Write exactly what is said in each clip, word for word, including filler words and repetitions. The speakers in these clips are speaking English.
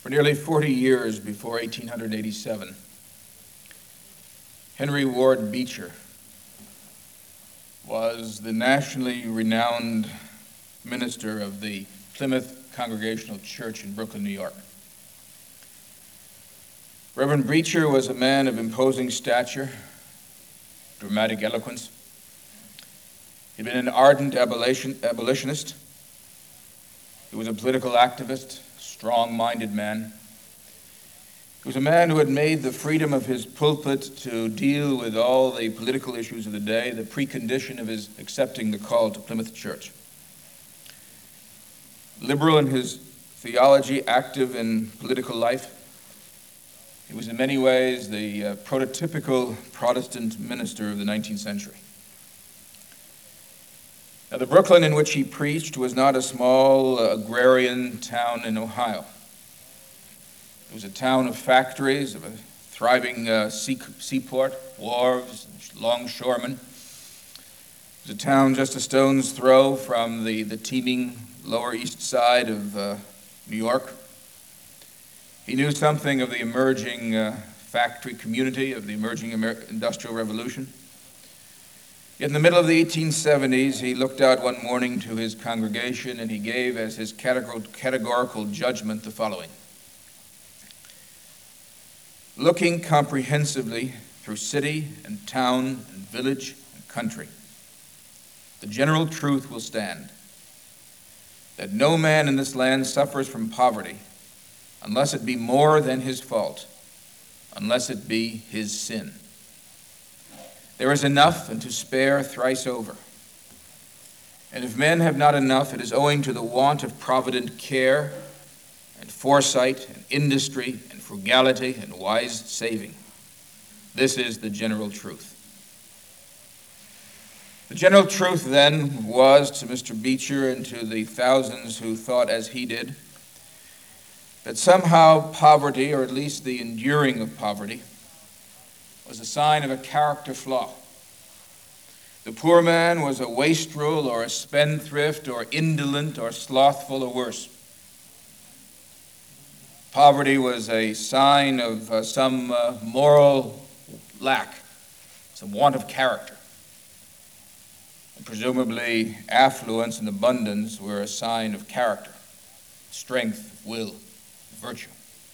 For nearly forty years before eighteen eighty-seven, Henry Ward Beecher was the nationally renowned minister of the Plymouth Congregational Church in Brooklyn, New York. Reverend Beecher was a man of imposing stature, dramatic eloquence. He'd been an ardent abolition, abolitionist. He was a political activist, strong-minded man. He was a man who had made the freedom of his pulpit to deal with all the political issues of the day the precondition of his accepting the call to Plymouth Church. Liberal in his theology, active in political life, he was in many ways the uh, prototypical Protestant minister of the nineteenth century. Now, the Brooklyn in which he preached was not a small uh, agrarian town in Ohio. It was a town of factories, of a thriving uh, sea, seaport, wharves, longshoremen. It was a town just a stone's throw from the, the teeming Lower East Side of uh, New York. He knew something of the emerging uh, factory community, of the emerging Amer- industrial revolution. Yet in the middle of the eighteen seventies, he looked out one morning to his congregation and he gave as his categorical judgment the following: looking comprehensively through city and town and village and country, the general truth will stand, that no man in this land suffers from poverty unless it be more than his fault, unless it be his sin. There is enough and to spare thrice over. And if men have not enough, it is owing to the want of provident care and foresight and industry and frugality and wise saving. This is the general truth. The general truth then was to Mister Beecher and to the thousands who thought as he did, that somehow poverty, or at least the enduring of poverty, was a sign of a character flaw. The poor man was a wastrel or a spendthrift or indolent or slothful or worse. Poverty was a sign of uh, some uh, moral lack, some want of character. And presumably affluence and abundance were a sign of character, strength, will, virtue.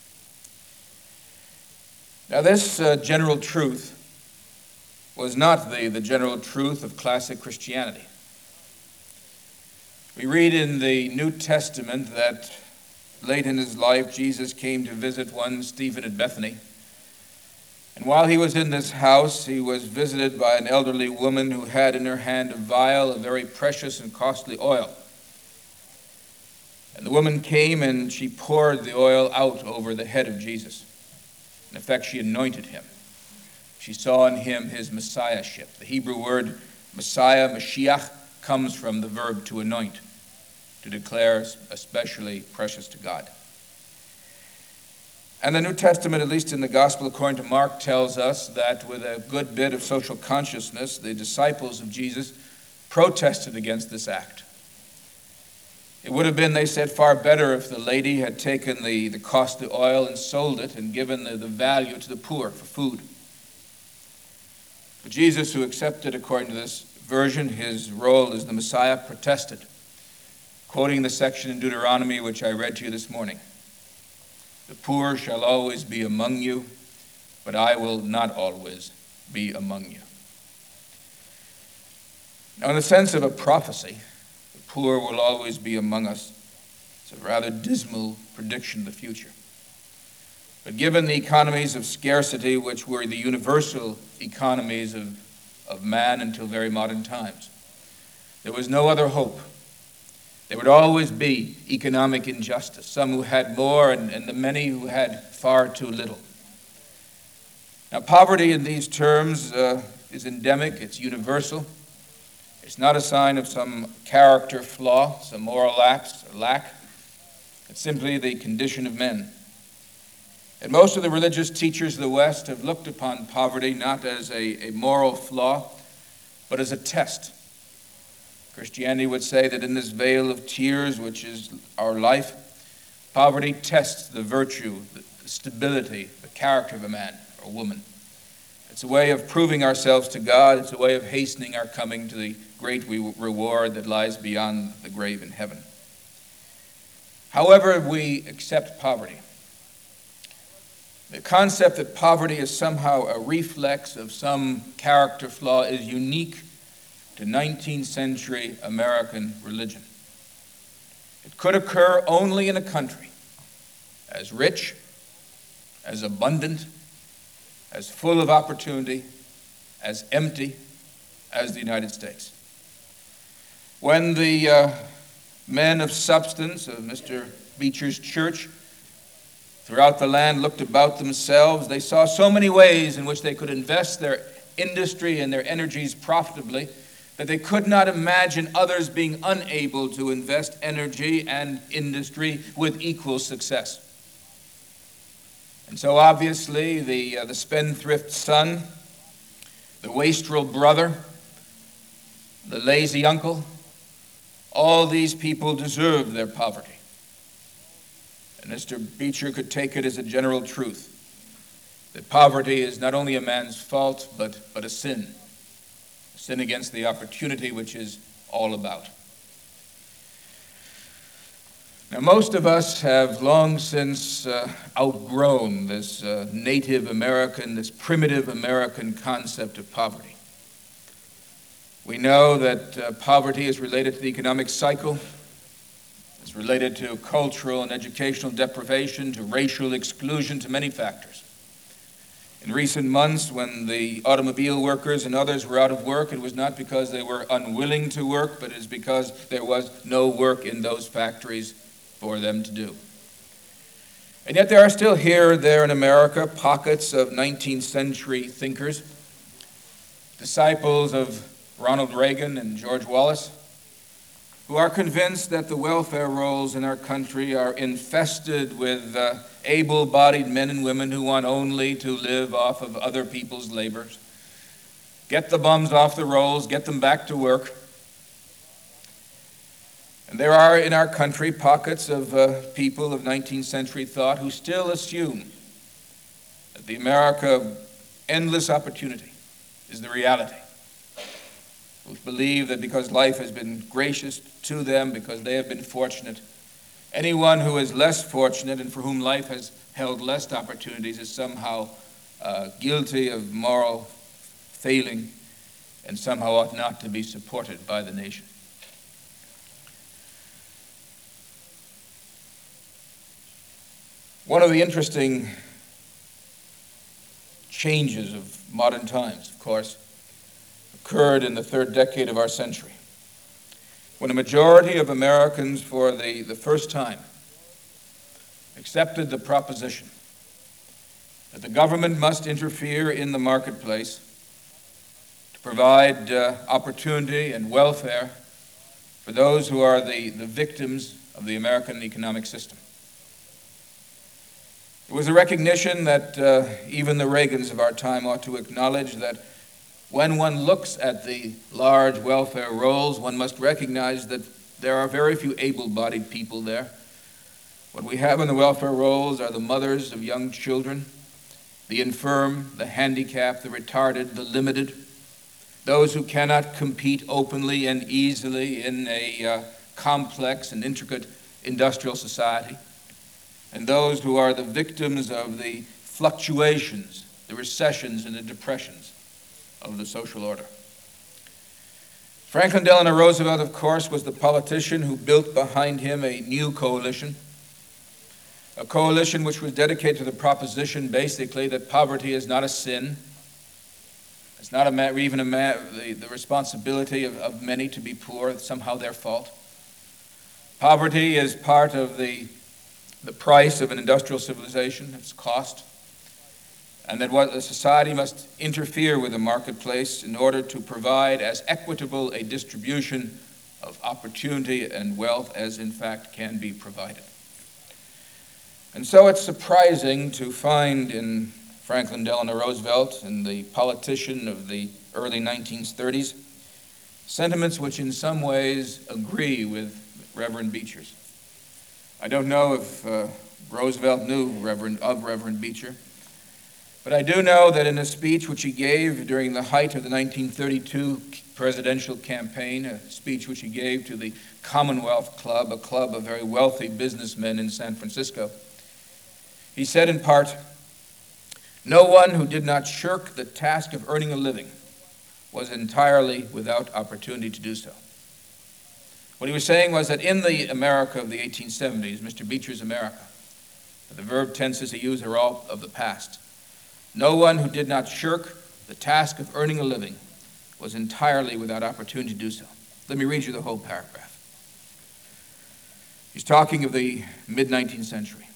Now this uh, general truth was not the, the general truth of classic Christianity. We read in the New Testament that late in his life, Jesus came to visit one Stephen at Bethany. And while he was in this house, he was visited by an elderly woman who had in her hand a vial of very precious and costly oil. And the woman came and she poured the oil out over the head of Jesus. In effect, she anointed him. She saw in him his messiahship. The Hebrew word Messiah, Mashiach, comes from the verb to anoint, to declare especially precious to God. And the New Testament, at least in the Gospel according to Mark, tells us that with a good bit of social consciousness, the disciples of Jesus protested against this act. It would have been, they said, far better if the lady had taken the, the costly oil and sold it and given the, the value to the poor for food. But Jesus, who accepted, according to this version, his role as the Messiah, protested, quoting the section in Deuteronomy which I read to you this morning. The poor shall always be among you, but I will not always be among you. Now, in the sense of a prophecy, poor will always be among us. It's a rather dismal prediction of the future. But given the economies of scarcity, which were the universal economies of, of man until very modern times, there was no other hope. There would always be economic injustice, some who had more and, and the many who had far too little. Now, poverty in these terms uh, is endemic, it's universal. It's not a sign of some character flaw, some moral lapse or lack. It's simply the condition of men. And most of the religious teachers of the West have looked upon poverty not as a, a moral flaw, but as a test. Christianity would say that in this vale of tears, which is our life, Poverty tests the virtue, the stability, the character of a man or woman. It's a way of proving ourselves to God. It's a way of hastening our coming to the great reward that lies beyond the grave in heaven. However, we accept poverty. The concept that poverty is somehow a reflex of some character flaw is unique to nineteenth century American religion. It could occur only in a country as rich, as abundant, as full of opportunity, as empty as the United States. When the uh, men of substance of Mister Beecher's church throughout the land looked about themselves, they saw so many ways in which they could invest their industry and their energies profitably that they could not imagine others being unable to invest energy and industry with equal success. And so obviously the, uh, the spendthrift son, the wastrel brother, the lazy uncle, all these people deserve their poverty. And Mister Beecher could take it as a general truth that poverty is not only a man's fault, but, but a sin. A sin against the opportunity which is all about. Now, most of us have long since uh, outgrown this uh, Native American, this primitive American concept of poverty. We know that uh, poverty is related to the economic cycle. It's related to cultural and educational deprivation, to racial exclusion, to many factors. In recent months, when the automobile workers and others were out of work, it was not because they were unwilling to work, but it is because there was no work in those factories for them to do. And yet there are still here, there in America, pockets of nineteenth century thinkers, disciples of Ronald Reagan and George Wallace, who are convinced that the welfare rolls in our country are infested with uh, able-bodied men and women who want only to live off of other people's labors. Get the bums off the rolls, get them back to work. And there are in our country pockets of uh, people of nineteenth century thought who still assume that the America of endless opportunity is the reality. Who believe that because life has been gracious to them, because they have been fortunate, anyone who is less fortunate and for whom life has held less opportunities is somehow uh, guilty of moral failing and somehow ought not to be supported by the nation. One of the interesting changes of modern times, of course, occurred in the third decade of our century, when a majority of Americans for the, the first time accepted the proposition that the government must interfere in the marketplace to provide uh, opportunity and welfare for those who are the, the victims of the American economic system. It was a recognition that uh, even the Reagans of our time ought to acknowledge that when one looks at the large welfare rolls, one must recognize that there are very few able-bodied people there. What we have in the welfare rolls are the mothers of young children, the infirm, the handicapped, the retarded, the limited, those who cannot compete openly and easily in a uh, complex and intricate industrial society, and those who are the victims of the fluctuations, the recessions and the depressions of the social order. Franklin Delano Roosevelt, of course, was the politician who built behind him a new coalition, a coalition which was dedicated to the proposition, basically, that poverty is not a sin. It's not a ma- even a ma- the, the responsibility of, of many to be poor. It's somehow their fault. Poverty is part of the, the price of an industrial civilization, its cost. And that what a society must interfere with the marketplace in order to provide as equitable a distribution of opportunity and wealth as in fact can be provided. And so it's surprising to find in Franklin Delano Roosevelt and the politician of the early nineteen thirties sentiments which in some ways agree with Reverend Beecher's. I don't know if uh, Roosevelt knew Reverend, of Reverend Beecher, but I do know that in a speech which he gave during the height of the nineteen thirty-two presidential campaign, a speech which he gave to the Commonwealth Club, a club of very wealthy businessmen in San Francisco, he said in part, "No one who did not shirk the task of earning a living was entirely without opportunity to do so." What he was saying was that in the America of the eighteen seventies, Mister Beecher's America, the verb tenses he used are all of the past, no one who did not shirk the task of earning a living was entirely without opportunity to do so. Let me read you the whole paragraph. He's talking of the mid-nineteenth century.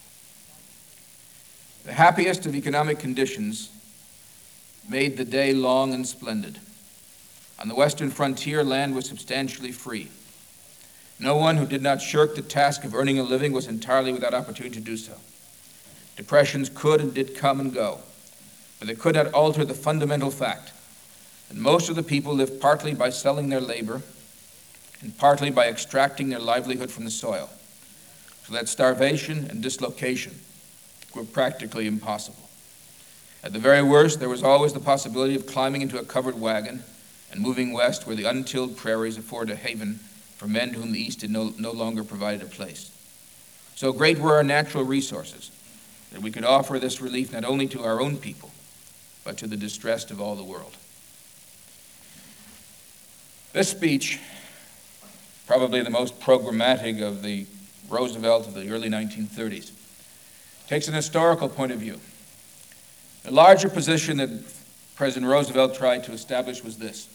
The happiest of economic conditions made the day long and splendid. On the western frontier, land was substantially free. No one who did not shirk the task of earning a living was entirely without opportunity to do so. Depressions could and did come and go, but they could not alter the fundamental fact that most of the people lived partly by selling their labor and partly by extracting their livelihood from the soil, so that starvation and dislocation were practically impossible. At the very worst, there was always the possibility of climbing into a covered wagon and moving west where the untilled prairies afford a haven for men to whom the East had no, no longer provided a place. So great were our natural resources that we could offer this relief not only to our own people, but to the distressed of all the world. This speech, probably the most programmatic of the Roosevelt of the early nineteen thirties, takes an historical point of view. The larger position that President Roosevelt tried to establish was this: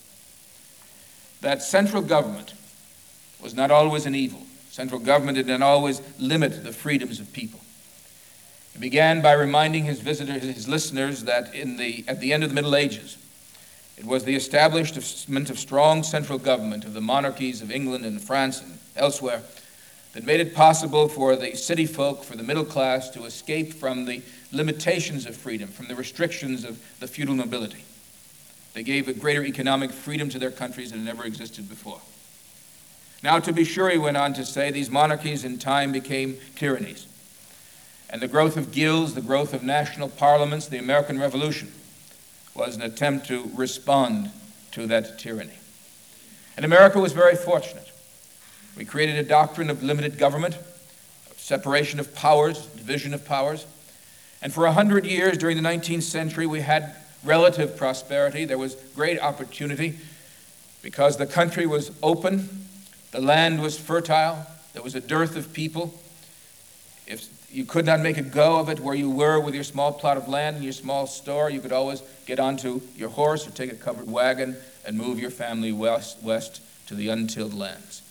that central government was not always an evil. Central government did not always limit the freedoms of people. He began by reminding his visitors, his listeners, that in the, at the end of the Middle Ages, it was the establishment of strong central government of the monarchies of England and France and elsewhere that made it possible for the city folk, for the middle class, to escape from the limitations of freedom, from the restrictions of the feudal nobility. They gave a greater economic freedom to their countries than had ever existed before. Now, to be sure, he went on to say, these monarchies in time became tyrannies. And the growth of guilds, the growth of national parliaments, the American Revolution was an attempt to respond to that tyranny. And America was very fortunate. We created a doctrine of limited government, of separation of powers, division of powers. And for a hundred years during the nineteenth century, we had relative prosperity. There was great opportunity because the country was open, the land was fertile, there was a dearth of people. If you could not make a go of it where you were with your small plot of land and your small store, you could always get onto your horse or take a covered wagon and move your family west, west to the untilled lands.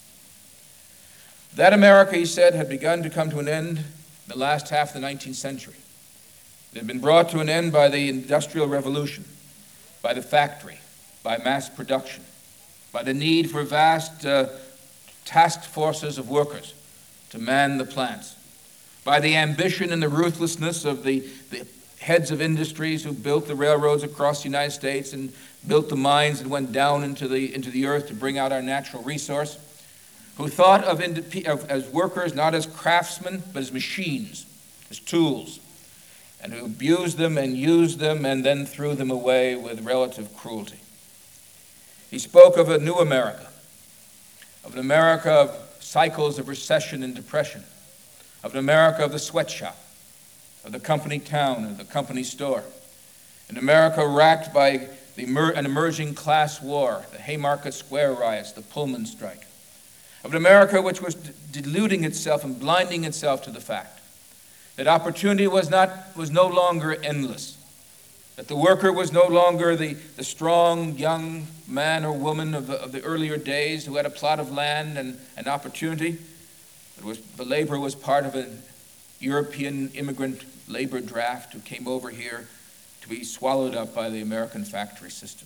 That America, he said, had begun to come to an end in the last half of the nineteenth century. It had been brought to an end by the Industrial Revolution, by the factory, by mass production, by the need for vast uh, task forces of workers to man the plants, by the ambition and the ruthlessness of the, the heads of industries who built the railroads across the United States and built the mines and went down into the, into the earth to bring out our natural resource, who thought of, of as workers not as craftsmen but as machines, as tools, and who abused them and used them and then threw them away with relative cruelty. He spoke of a new America, of an America of cycles of recession and depression, of an America of the sweatshop, of the company town and the company store, an America racked by the emer- an emerging class war, the Haymarket Square riots, the Pullman strike, of an America which was d- deluding itself and blinding itself to the fact that opportunity was not was no longer endless, that the worker was no longer the, the strong young man or woman of the, of the earlier days who had a plot of land and an opportunity. It was, the labor was part of a European immigrant labor draft who came over here to be swallowed up by the American factory system.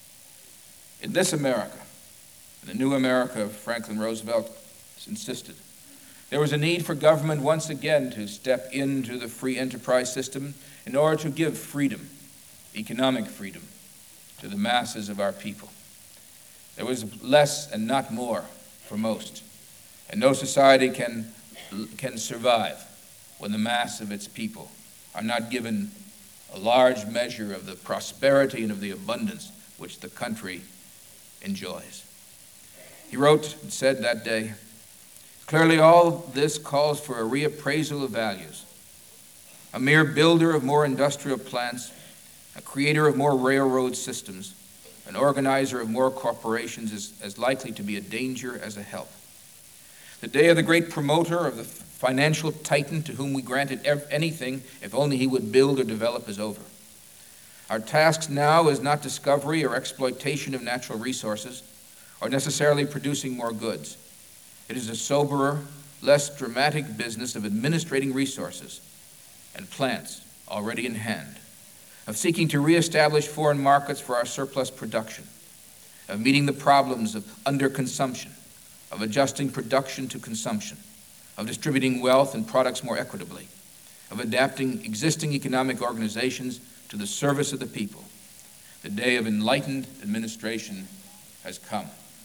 In this America, in the new America Franklin Roosevelt insisted, there was a need for government once again to step into the free enterprise system in order to give freedom, economic freedom, to the masses of our people. There was less and not more for most. And no society can can survive when the mass of its people are not given a large measure of the prosperity and of the abundance which the country enjoys. He wrote and said that day, "Clearly all this calls for a reappraisal of values. A mere builder of more industrial plants, a creator of more railroad systems, an organizer of more corporations is as likely to be a danger as a help. The day of the great promoter, of the financial titan to whom we granted anything if only he would build or develop, is over. Our task now is not discovery or exploitation of natural resources, or necessarily producing more goods. It is a soberer, less dramatic business of administrating resources and plants already in hand, of seeking to reestablish foreign markets for our surplus production, of meeting the problems of underconsumption, of adjusting production to consumption, of distributing wealth and products more equitably, of adapting existing economic organizations to the service of the people. The day of enlightened administration has come.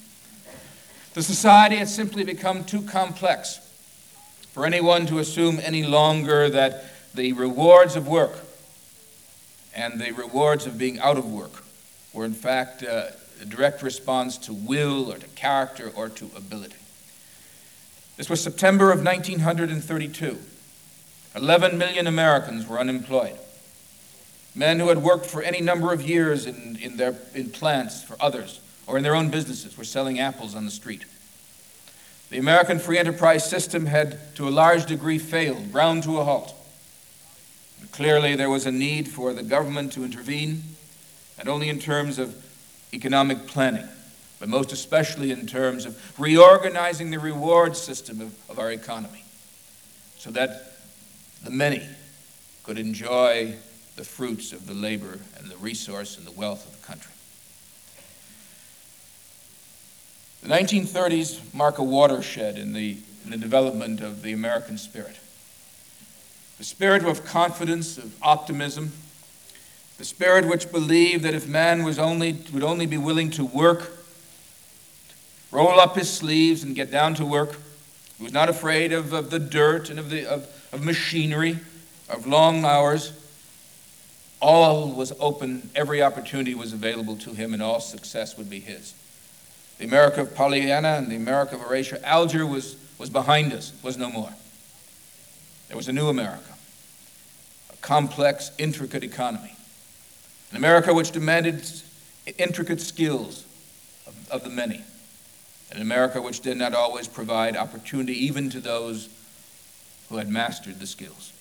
The society has simply become too complex for anyone to assume any longer that the rewards of work and the rewards of being out of work were in fact uh, a direct response to will or to character or to ability. This was September of nineteen thirty-two. eleven million Americans were unemployed. Men who had worked for any number of years in, in, their, in plants for others or in their own businesses were selling apples on the street. The American free enterprise system had to a large degree failed, ground to a halt. And clearly there was a need for the government to intervene, not only in terms of economic planning, but most especially in terms of reorganizing the reward system of, of our economy so that the many could enjoy the fruits of the labor and the resource and the wealth of the country. The nineteen thirties mark a watershed in the, in the development of the American spirit. The spirit of confidence, of optimism, the spirit which believed that if man was only, would only be willing to work, roll up his sleeves and get down to work, he was not afraid of, of the dirt and of, the, of, of machinery, of long hours. All was open, every opportunity was available to him, and all success would be his. The America of Pollyanna and the America of Horatio Alger was, was behind us, was no more. There was a new America, a complex, intricate economy, an America which demanded intricate skills of, of the many, an America which did not always provide opportunity even to those who had mastered the skills.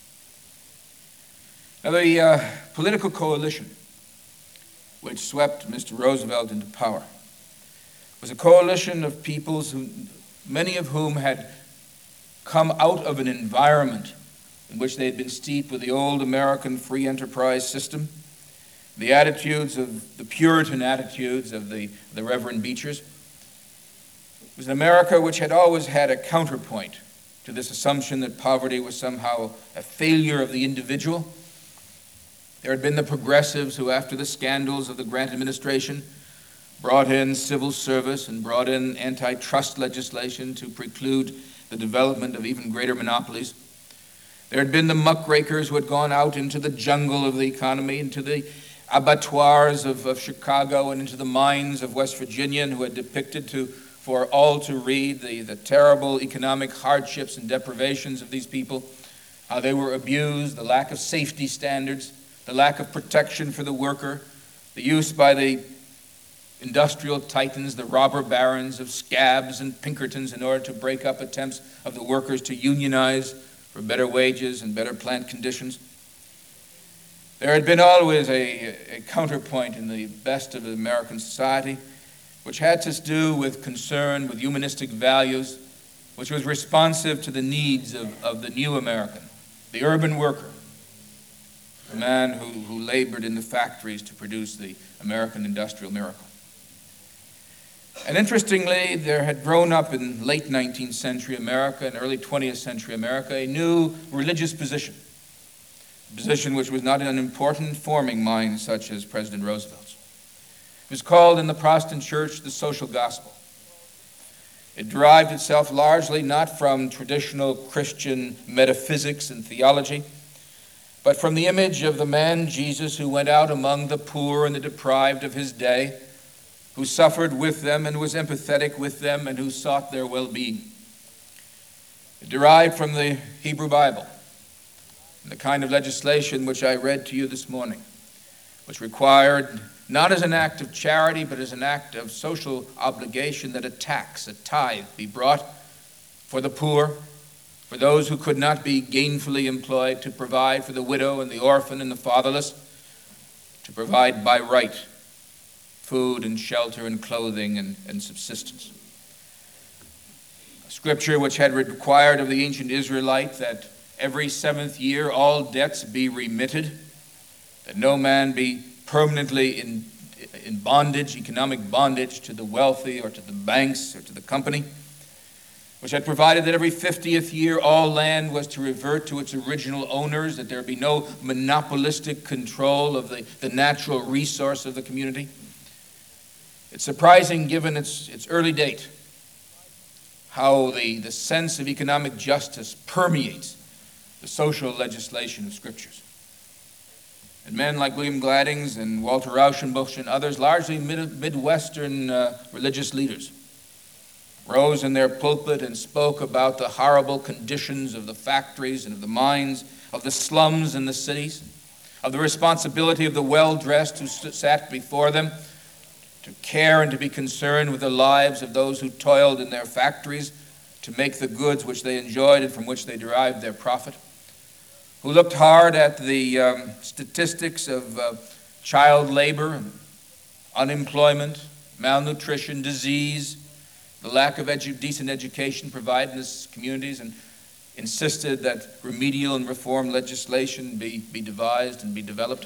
Now, the uh, political coalition which swept Mister Roosevelt into power was a coalition of peoples, who, many of whom had come out of an environment in which they had been steeped with the old American free enterprise system, the attitudes of the Puritan attitudes of the, the Reverend Beechers. It was an America which had always had a counterpoint to this assumption that poverty was somehow a failure of the individual. There had been the progressives who, after the scandals of the Grant administration, brought in civil service and brought in antitrust legislation to preclude the development of even greater monopolies. There had been the muckrakers who had gone out into the jungle of the economy, into the abattoirs of, of Chicago and into the mines of West Virginia, and who had depicted to, for all to read the, the terrible economic hardships and deprivations of these people, how they were abused, the lack of safety standards, the lack of protection for the worker, the use by the industrial titans, the robber barons of Scabs and Pinkertons, in order to break up attempts of the workers to unionize for better wages and better plant conditions. There had been always a, a counterpoint in the best of American society, which had to do with concern with humanistic values, which was responsive to the needs of, of the new American, the urban worker, the man who, who labored in the factories to produce the American industrial miracle. And interestingly, there had grown up in late nineteenth century America and early twentieth century America a new religious position, a position which was not unimportant in forming minds such as President Roosevelt's. It was called in the Protestant church the social gospel. It derived itself largely not from traditional Christian metaphysics and theology, but from the image of the man Jesus who went out among the poor and the deprived of his day, who suffered with them and was empathetic with them and who sought their well-being. It derived from the Hebrew Bible, and the kind of legislation which I read to you this morning, which required, not as an act of charity, but as an act of social obligation, that a tax, a tithe, be brought for the poor, for those who could not be gainfully employed, to provide for the widow and the orphan and the fatherless, to provide by right food and shelter and clothing and, and subsistence. A scripture which had required of the ancient Israelite that every seventh year all debts be remitted, that no man be permanently in, in bondage, economic bondage, to the wealthy or to the banks or to the company, which had provided that every fiftieth year all land was to revert to its original owners, that there be no monopolistic control of the, the natural resource of the community. It's surprising, given its, its early date, how the, the sense of economic justice permeates the social legislation of scriptures. And men like William Gladdings and Walter Rauschenbusch and others, largely mid, Midwestern uh, religious leaders, rose in their pulpit and spoke about the horrible conditions of the factories and of the mines, of the slums in the cities, of the responsibility of the well-dressed who sat before them to care and to be concerned with the lives of those who toiled in their factories to make the goods which they enjoyed and from which they derived their profit, who looked hard at the um, statistics of uh, child labor, unemployment, malnutrition, disease, the lack of edu- decent education provided in these communities, and insisted that remedial and reform legislation be, be devised and be developed.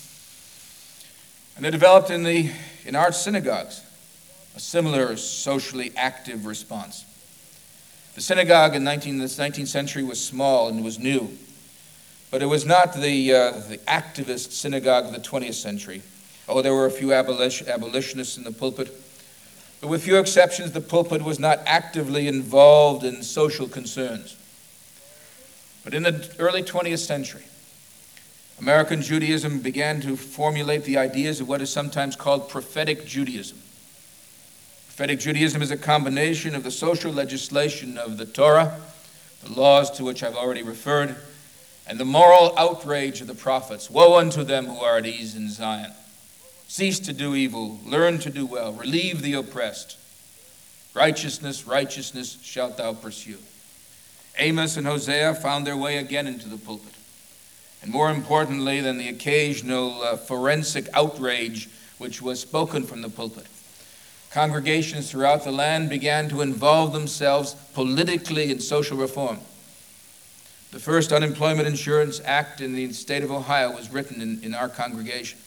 And they developed in the in our synagogues a similar socially active response. The synagogue in nineteen, the nineteenth century was small and was new, but it was not the, uh, the activist synagogue of the twentieth century. Oh, there were a few abolition, abolitionists in the pulpit, but with few exceptions, the pulpit was not actively involved in social concerns. But in the early twentieth century, American Judaism began to formulate the ideas of what is sometimes called prophetic Judaism. Prophetic Judaism is a combination of the social legislation of the Torah, the laws to which I've already referred, and the moral outrage of the prophets. Woe unto them who are at ease in Zion. Cease to do evil, learn to do well, relieve the oppressed. Righteousness, righteousness shalt thou pursue. Amos and Hosea found their way again into the pulpit. And more importantly than the occasional uh, forensic outrage which was spoken from the pulpit, congregations throughout the land began to involve themselves politically in social reform. The first Unemployment Insurance Act in the state of Ohio was written in, in our congregation.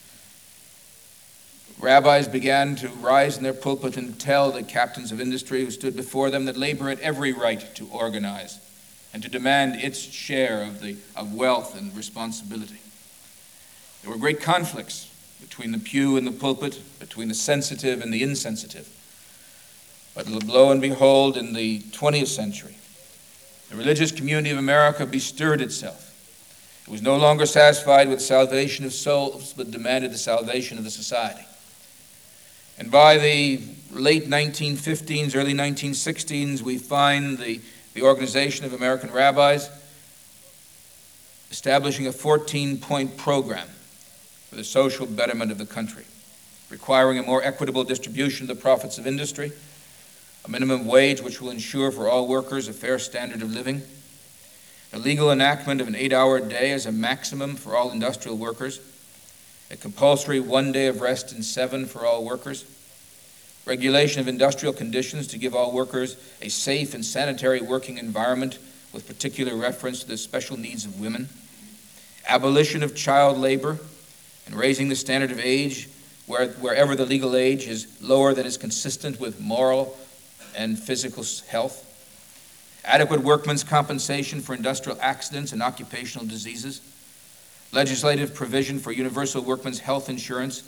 Rabbis began to rise in their pulpit and tell the captains of industry who stood before them that labor had every right to organize and to demand its share of, the, of wealth and responsibility. There were great conflicts between the pew and the pulpit, between the sensitive and the insensitive. But lo and behold, in the twentieth century, the religious community of America bestirred itself. It was no longer satisfied with salvation of souls, but demanded the salvation of the society. And by the late nineteen fifteens, early nineteen sixteens, we find the, the Organization of American Rabbis establishing a fourteen-point program for the social betterment of the country, requiring a more equitable distribution of the profits of industry, a minimum wage which will ensure for all workers a fair standard of living, a legal enactment of an eight-hour day as a maximum for all industrial workers, a compulsory one day of rest in seven for all workers, regulation of industrial conditions to give all workers a safe and sanitary working environment with particular reference to the special needs of women, abolition of child labor, and raising the standard of age where, wherever the legal age is lower than is consistent with moral and physical health, adequate workmen's compensation for industrial accidents and occupational diseases, legislative provision for universal workmen's health insurance,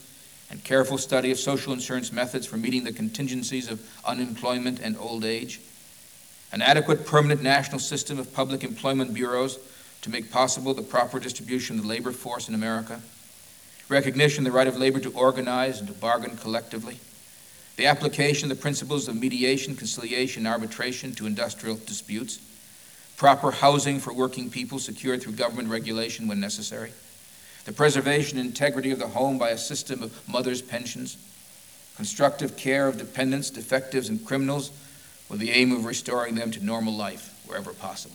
and careful study of social insurance methods for meeting the contingencies of unemployment and old age, an adequate permanent national system of public employment bureaus to make possible the proper distribution of the labor force in America, recognition of the right of labor to organize and to bargain collectively, the application of the principles of mediation, conciliation, and arbitration to industrial disputes, proper housing for working people secured through government regulation when necessary, the preservation and integrity of the home by a system of mothers' pensions, constructive care of dependents, defectives, and criminals with the aim of restoring them to normal life wherever possible.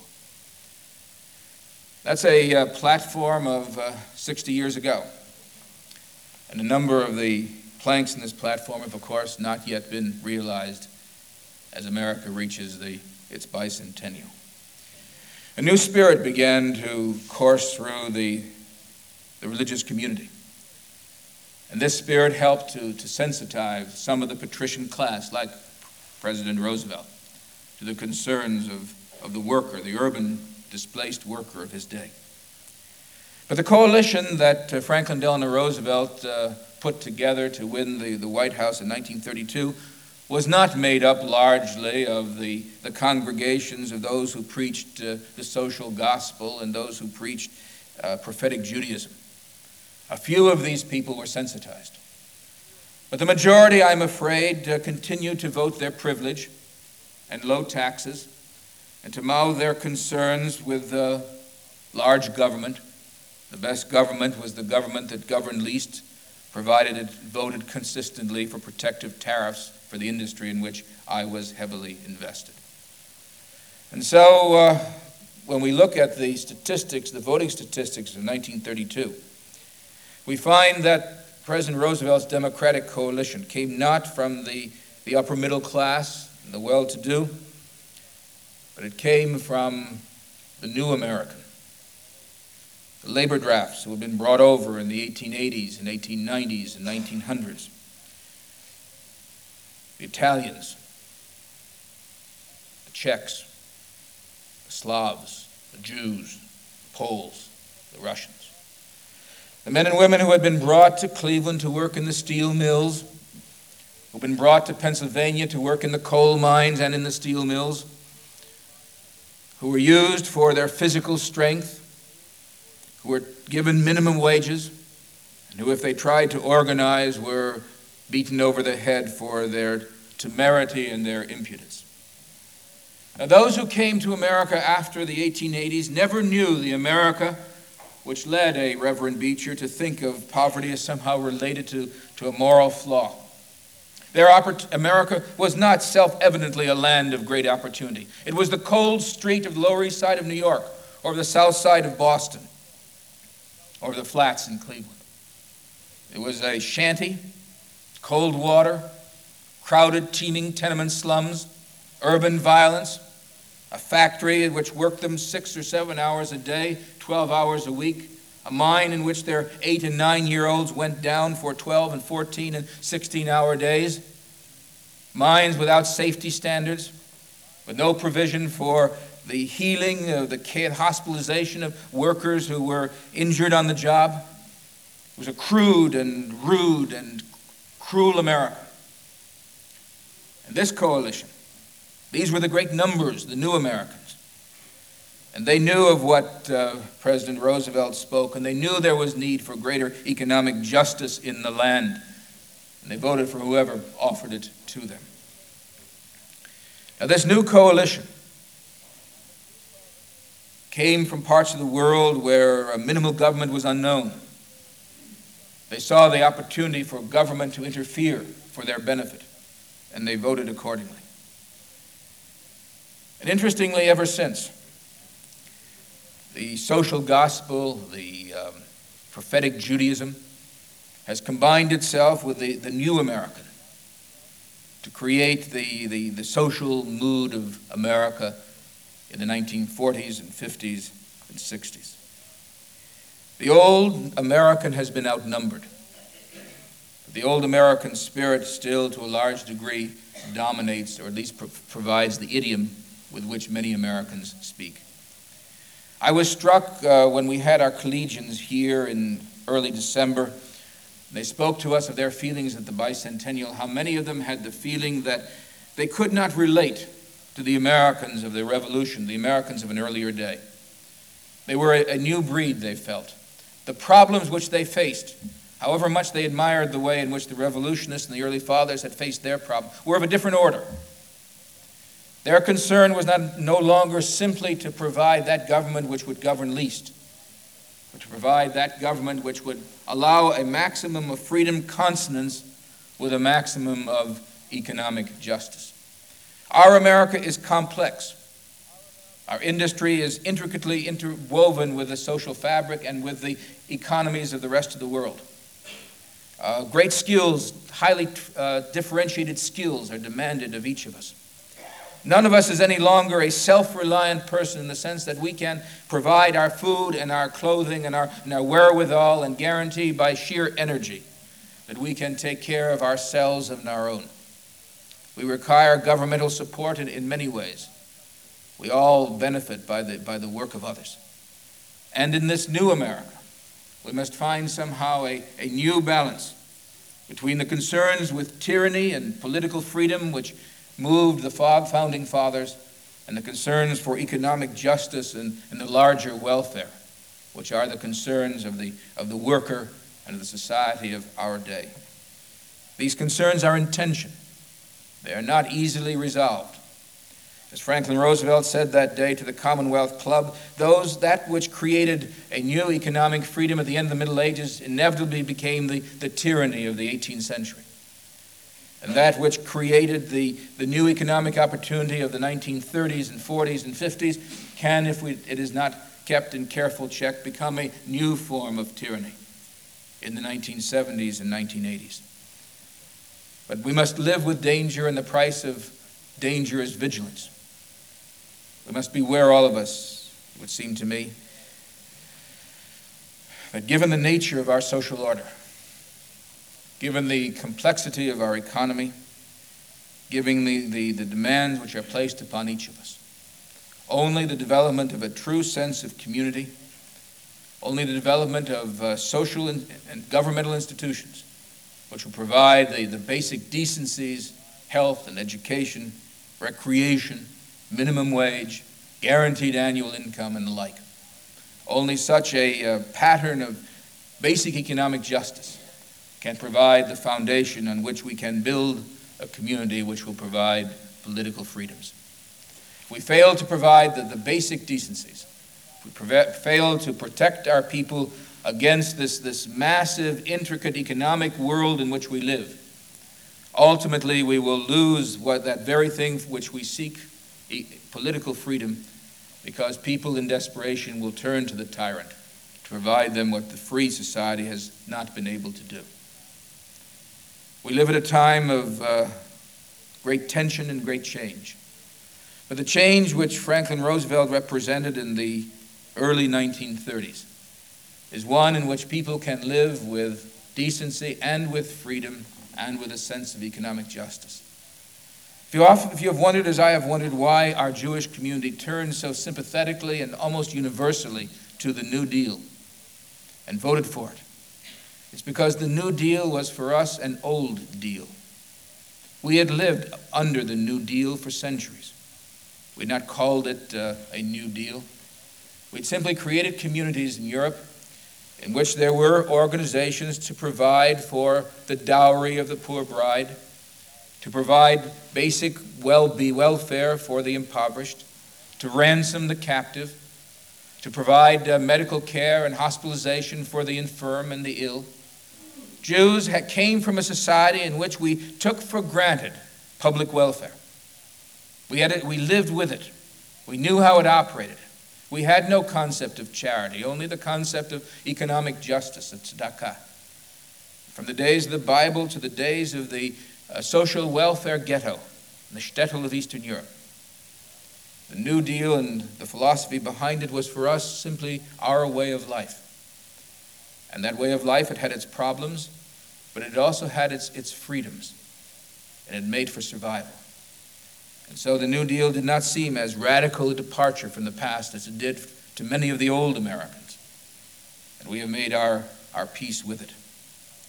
That's a uh, platform of uh, sixty years ago. And a number of the planks in this platform have, of course, not yet been realized as America reaches the, its bicentennial. A new spirit began to course through the, the religious community. And this spirit helped to, to sensitize some of the patrician class, like President Roosevelt, to the concerns of, of the worker, the urban displaced worker of his day. But the coalition that uh, Franklin Delano Roosevelt uh, put together to win the, the White House in nineteen thirty-two was not made up largely of the, the congregations of those who preached uh, the social gospel and those who preached uh, prophetic Judaism. A few of these people were sensitized. But the majority, I'm afraid, uh, continue to vote their privilege and low taxes and to mouth their concerns with uh, large government. The best government was the government that governed least, provided it voted consistently for protective tariffs for the industry in which I was heavily invested. And so uh, when we look at the statistics, the voting statistics of nineteen thirty-two, we find that President Roosevelt's Democratic coalition came not from the, the upper middle class and the well-to-do, but it came from the new American. The labor drafts who had been brought over in the eighteen eighties and eighteen nineties and nineteen hundreds. The Italians, the Czechs, the Slavs, the Jews, the Poles, the Russians. The men and women who had been brought to Cleveland to work in the steel mills, who had been brought to Pennsylvania to work in the coal mines and in the steel mills, who were used for their physical strength, who were given minimum wages, and who, if they tried to organize, were beaten over the head for their temerity and their impudence. Now, those who came to America after the eighteen eighties never knew the America which led a Reverend Beecher to think of poverty as somehow related to, to a moral flaw. Their oppor- America was not self-evidently a land of great opportunity. It was the cold street of the Lower East Side of New York, or the South Side of Boston, or the flats in Cleveland. It was a shanty, cold water, crowded, teeming tenement slums, urban violence, a factory in which worked them six or seven hours a day, twelve hours a week, a mine in which their eight and nine-year-olds went down for twelve and fourteen and sixteen-hour days, mines without safety standards, with no provision for the healing, uh, the care, hospitalization of workers who were injured on the job. It was a crude and rude and cruel America. And this coalition, these were the great numbers, the new Americans. And they knew of what uh, President Roosevelt spoke, and they knew there was need for greater economic justice in the land. And they voted for whoever offered it to them. Now, this new coalition came from parts of the world where a minimal government was unknown. They saw the opportunity for government to interfere for their benefit, and they voted accordingly. And interestingly, ever since, the social gospel, the um, prophetic Judaism, has combined itself with the, the new American to create the, the, the social mood of America in the nineteen forties and fifties and sixties. The old American has been outnumbered. The old American spirit still, to a large degree, dominates, or at least pro- provides the idiom with which many Americans speak. I was struck uh, when we had our collegians here in early December They spoke to us of their feelings at the bicentennial, how many of them had the feeling that they could not relate to the Americans of the Revolution, the Americans of an earlier day. They were a, a new breed, they felt. The problems which they faced, however much they admired the way in which the revolutionists and the early fathers had faced their problem, were of a different order. Their concern was not no longer simply to provide that government which would govern least, but to provide that government which would allow a maximum of freedom consonance with a maximum of economic justice. Our America is complex. Our industry is intricately interwoven with the social fabric and with the economies of the rest of the world. Uh, great skills, highly uh, differentiated skills are demanded of each of us. None of us is any longer a self-reliant person in the sense that we can provide our food and our clothing and our, and our wherewithal and guarantee by sheer energy that we can take care of ourselves and our own. We require governmental support in, in many ways. We all benefit by the, by the work of others. And in this new America, we must find somehow a, a new balance between the concerns with tyranny and political freedom which moved the founding fathers and the concerns for economic justice and, and the larger welfare, which are the concerns of the, of the worker and of the society of our day. These concerns are in tension. They are not easily resolved. As Franklin Roosevelt said that day to the Commonwealth Club, those that which created a new economic freedom at the end of the Middle Ages inevitably became the, the tyranny of the eighteenth century. And that which created the, the new economic opportunity of the nineteen thirties and forties and fifties can, if we, it is not kept in careful check, become a new form of tyranny in the nineteen seventies and nineteen eighties. But we must live with danger, and the price of danger is vigilance. We must beware, all of us, it would seem to me, that given the nature of our social order, given the complexity of our economy, given the, the, the demands which are placed upon each of us, only the development of a true sense of community, only the development of uh, social and, and governmental institutions which will provide the, the basic decencies, health and education, recreation, minimum wage, guaranteed annual income, and the like. Only such a uh, pattern of basic economic justice can provide the foundation on which we can build a community which will provide political freedoms. If we fail to provide the, the basic decencies, if we preve- fail to protect our people against this, this massive, intricate economic world in which we live, ultimately we will lose what, that very thing for which we seek, e- political freedom, because people in desperation will turn to the tyrant to provide them what the free society has not been able to do. We live at a time of uh, great tension and great change. But the change which Franklin Roosevelt represented in the early nineteen thirties is one in which people can live with decency and with freedom and with a sense of economic justice. If you, often, if you have wondered, as I have wondered, why our Jewish community turned so sympathetically and almost universally to the New Deal and voted for it, it's because the New Deal was for us an old deal. We had lived under the New Deal for centuries. We had not called it uh, a New Deal. We'd simply created communities in Europe in which there were organizations to provide for the dowry of the poor bride, to provide basic well-be welfare for the impoverished, to ransom the captive, to provide uh, medical care and hospitalization for the infirm and the ill. Jews had, came from a society in which we took for granted public welfare. We, had it, we lived with it. We knew how it operated. We had no concept of charity, only the concept of economic justice, of tzedakah. From the days of the Bible to the days of the uh, social welfare ghetto, the shtetl of Eastern Europe. The New Deal and the philosophy behind it was for us simply our way of life. And that way of life, it had its problems, but it also had its, its freedoms, and it made for survival. And so the New Deal did not seem as radical a departure from the past as it did to many of the old Americans. And we have made our, our peace with it.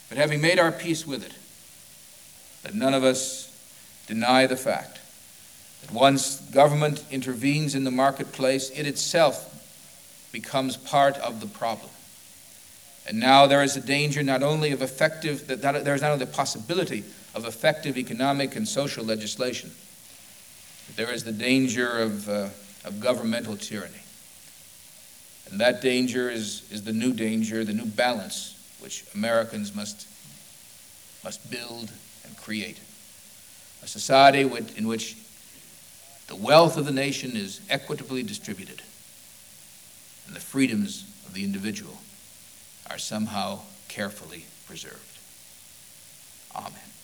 But having made our peace with it, let none of us deny the fact that once government intervenes in the marketplace, it itself becomes part of the problem. And now there is a danger not only of effective, that there is not only the possibility of effective economic and social legislation, but there is the danger of, uh, of governmental tyranny. And that danger is, is the new danger, the new balance which Americans must, must build and create. A society in which the wealth of the nation is equitably distributed and the freedoms of the individual are somehow carefully preserved. Amen.